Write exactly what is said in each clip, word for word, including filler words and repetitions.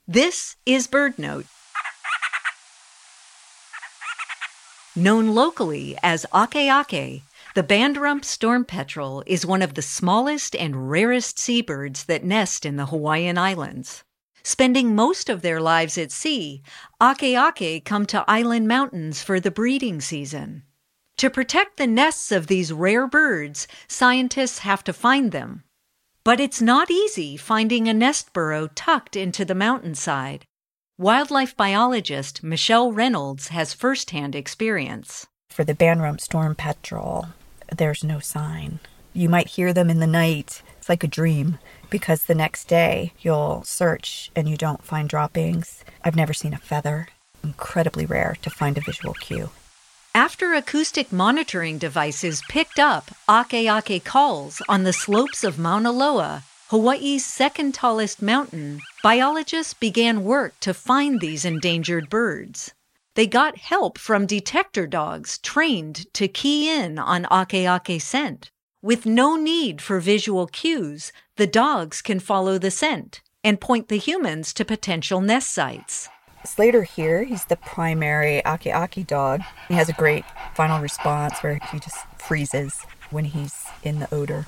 This is BirdNote. Known locally as akeake, the bandrump storm petrel is one of the smallest and rarest seabirds that nest in the Hawaiian Islands. Spending most of their lives at sea, akeake come to island mountains for the breeding season. To protect the nests of these rare birds, scientists have to find them. But it's not easy finding a nest burrow tucked into the mountainside. Wildlife biologist Michelle Reynolds has firsthand experience. For the bandrump storm petrel, there's no sign. You might hear them in the night. It's like a dream, because the next day you'll search and you don't find droppings. I've never seen a feather. Incredibly rare to find a visual cue. After acoustic monitoring devices picked up akeake calls on the slopes of Mauna Loa, Hawaii's second tallest mountain, biologists began work to find these endangered birds. They got help from detector dogs trained to key in on akeake scent. With no need for visual cues, the dogs can follow the scent and point the humans to potential nest sites. Slater here, he's the primary akeake dog. He has a great final response where he just freezes when he's in the odor.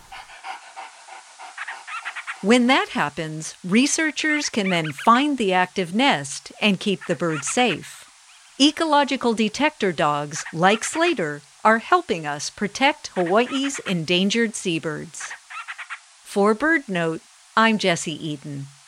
When that happens, researchers can then find the active nest and keep the bird safe. Ecological detector dogs, like Slater, are helping us protect Hawaii's endangered seabirds. For BirdNote, I'm Jessie Eden.